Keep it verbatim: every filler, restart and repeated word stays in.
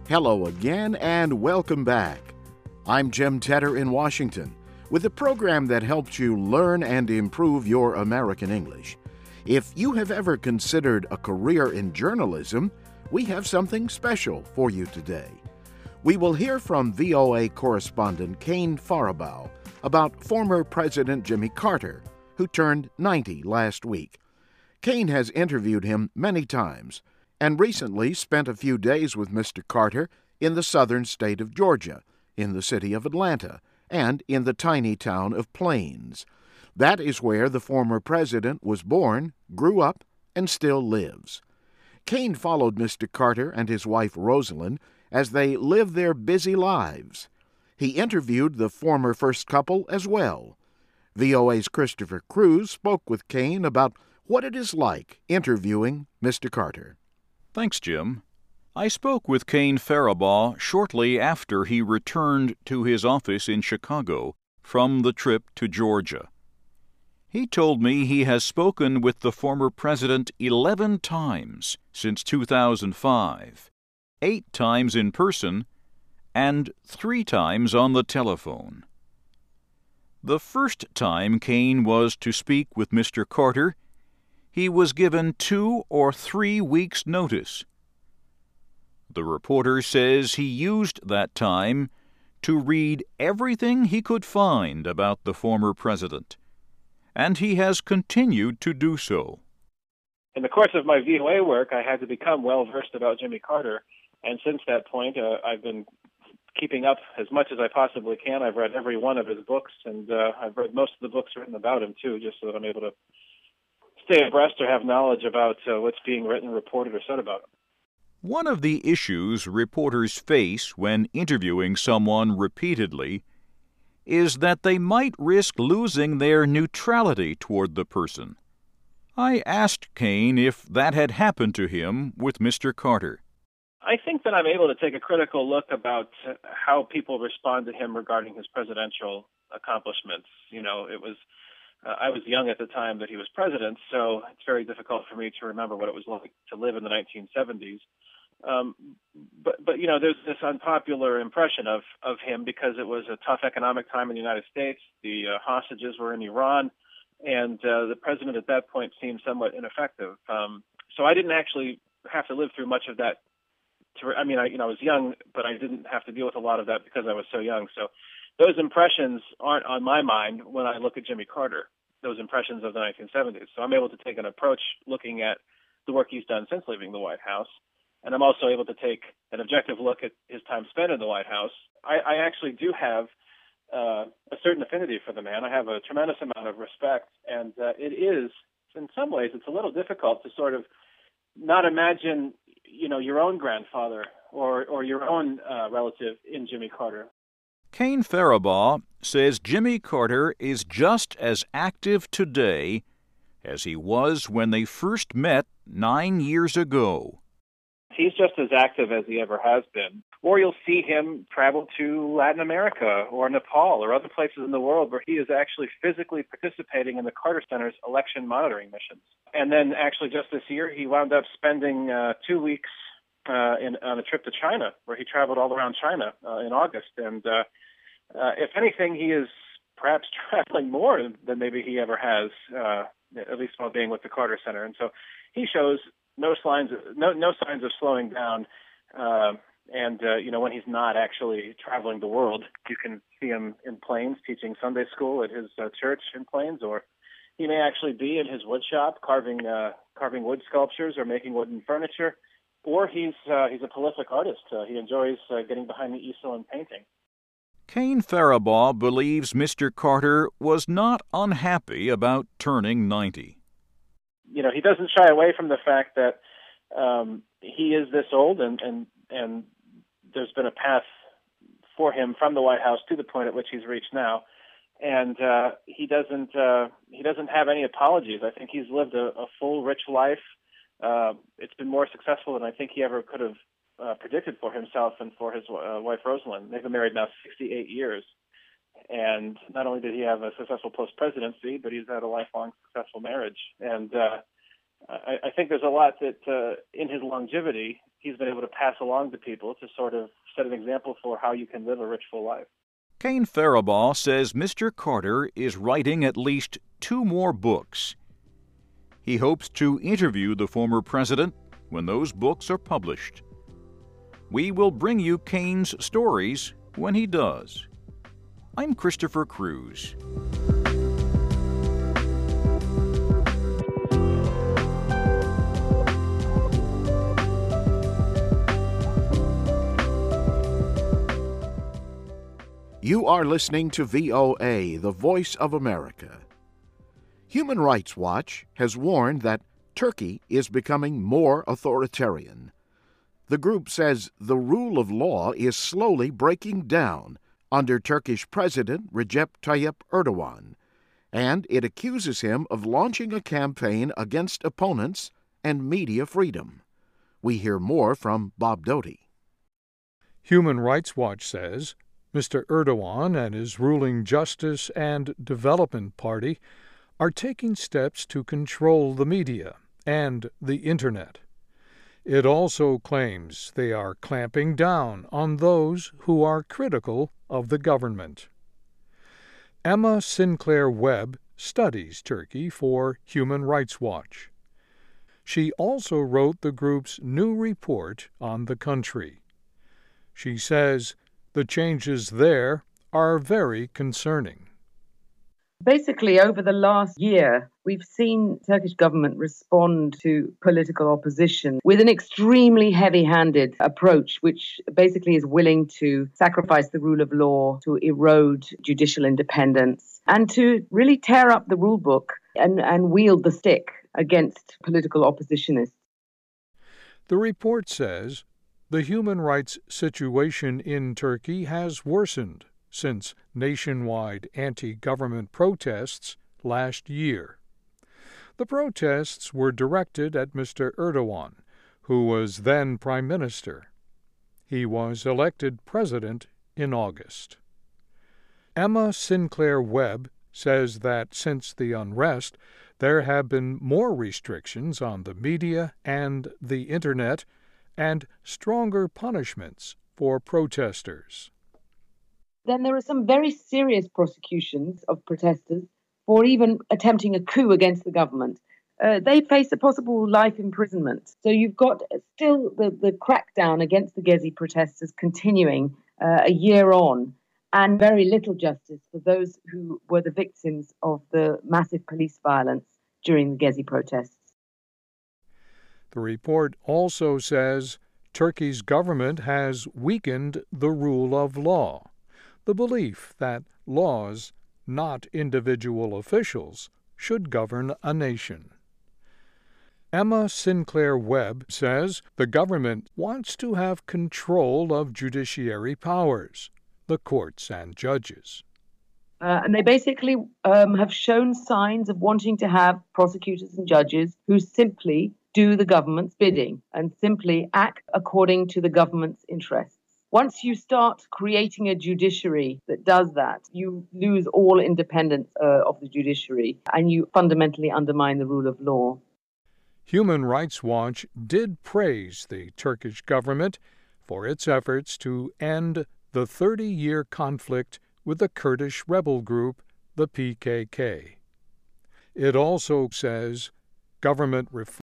Hello again and welcome back. I'm Jim Tedder in Washington with a program that helps you learn and improve your American English. If you have ever considered a career in journalism, we have something special for you today. We will hear from V O A correspondent Kane Faribault about former President Jimmy Carter, who turned ninety last week. Kane has interviewed him many times and recently spent a few days with Mister Carter in the southern state of Georgia, in the city of Atlanta, and in the tiny town of Plains. That is where the former president was born, grew up, and still lives. Kane followed Mister Carter and his wife Rosalind as they lived their busy lives. He interviewed the former first couple as well. V O A's Christopher Cruz spoke with Kane about what it is like interviewing Mister Carter. Thanks, Jim. I spoke with Kane Faribault shortly after he returned to his office in Chicago from the trip to Georgia. He told me he has spoken with the former president eleven times since two thousand five, eight times in person, and three times on the telephone. The first time Kane was to speak with Mister Carter, he was given two or three weeks' notice. The reporter says he used that time to read everything he could find about the former president, and he has continued to do so. In the course of my V O A work, I had to become well-versed about Jimmy Carter, and since that point, uh, I've been keeping up as much as I possibly can. I've read every one of his books, and uh, I've read most of the books written about him, too, just so that I'm able to stay abreast or have knowledge about uh, what's being written, reported, or said about him. One of the issues reporters face when interviewing someone repeatedly is that they might risk losing their neutrality toward the person. I asked Kane if that had happened to him with Mister Carter. I think that I'm able to take a critical look about how people respond to him regarding his presidential accomplishments. You know, it was Uh, I was young at the time that he was president, so it's very difficult for me to remember what it was like to live in the nineteen seventies. Um, but, but, you know, there's this unpopular impression of, of him because it was a tough economic time in the United States. The uh, hostages were in Iran, and uh, the president at that point seemed somewhat ineffective. Um, so I didn't actually have to live through much of that. To, I mean, I, you know, I was young, but I didn't have to deal with a lot of that because I was so young. So those impressions aren't on my mind when I look at Jimmy Carter, those impressions of the nineteen seventies. So I'm able to take an approach looking at the work he's done since leaving the White House. And I'm also able to take an objective look at his time spent in the White House. I, I actually do have uh, a certain affinity for the man. I have a tremendous amount of respect. And uh, it is, in some ways, it's a little difficult to sort of not imagine, you know, your own grandfather or, or your own uh, relative in Jimmy Carter. Kane Faribault says Jimmy Carter is just as active today as he was when they first met nine years ago. He's just as active as he ever has been. Or you'll see him travel to Latin America or Nepal or other places in the world where he is actually physically participating in the Carter Center's election monitoring missions. And then actually just this year, he wound up spending uh, two weeks uh, in, on a trip to China, where he traveled all around China uh, in August. And uh, uh, if anything, he is perhaps traveling more than maybe he ever has, uh, at least while being with the Carter Center. And so he shows no signs of, no, no signs of slowing down. Uh, and, uh, you know, when he's not actually traveling the world, you can see him in Plains teaching Sunday school at his uh, church in Plains, or he may actually be in his wood shop carving uh, carving wood sculptures or making wooden furniture, or he's uh, he's a prolific artist. Uh, he enjoys uh, getting behind the easel and painting. Kane Faribault believes Mister Carter was not unhappy about turning ninety. You know, he doesn't shy away from the fact that um, he is this old, and, and, and there's been a path for him from the White House to the point at which he's reached now. And uh, he doesn't uh, he doesn't have any apologies. I think he's lived a, a full, rich life. Uh, it's been more successful than I think he ever could have uh, predicted for himself and for his uh, wife, Rosalind. They've been married now sixty-eight years. And not only did he have a successful post-presidency, but he's had a lifelong successful marriage. And uh, I, I think there's a lot that uh, in his longevity he's been able to pass along to people to sort of set an example for how you can live a rich, full life. Cain Faribault says Mister Carter is writing at least two more books. He hopes to interview the former president when those books are published. We will bring you Cain's stories when he does. I'm Christopher Cruz. You are listening to V O A, the Voice of America. Human Rights Watch has warned that Turkey is becoming more authoritarian. The group says the rule of law is slowly breaking down under Turkish President Recep Tayyip Erdogan, and it accuses him of launching a campaign against opponents and media freedom. We hear more from Bob Doty. Human Rights Watch says Mister Erdogan and his ruling Justice and Development Party are taking steps to control the media and the Internet. It also claims they are clamping down on those who are critical of the government. Emma Sinclair Webb studies Turkey for Human Rights Watch. She also wrote the group's new report on the country. She says the changes there are very concerning. Basically, over the last year, we've seen Turkish government respond to political opposition with an extremely heavy-handed approach, which basically is willing to sacrifice the rule of law, to erode judicial independence, and to really tear up the rule book and, and wield the stick against political oppositionists. The report says the human rights situation in Turkey has worsened since nationwide anti-government protests last year. The protests were directed at Mister Erdogan, who was then Prime Minister. He was elected president in August. Emma Sinclair Webb says that since the unrest, there have been more restrictions on the media and the Internet and stronger punishments for protesters. Then there are some very serious prosecutions of protesters for even attempting a coup against the government. Uh, they face a possible life imprisonment. So you've got still the, the crackdown against the Gezi protesters continuing uh, a year on, and very little justice for those who were the victims of the massive police violence during the Gezi protests. The report also says Turkey's government has weakened the rule of law, the belief that laws, not individual officials, should govern a nation. Emma Sinclair Webb says the government wants to have control of judiciary powers, the courts and judges. Uh, and they basically um, have shown signs of wanting to have prosecutors and judges who simply do the government's bidding and simply act according to the government's interests. Once you start creating a judiciary that does that, you lose all independence uh, of the judiciary and you fundamentally undermine the rule of law. Human Rights Watch did praise the Turkish government for its efforts to end the thirty-year conflict with the Kurdish rebel group, the P K K. It also says government reform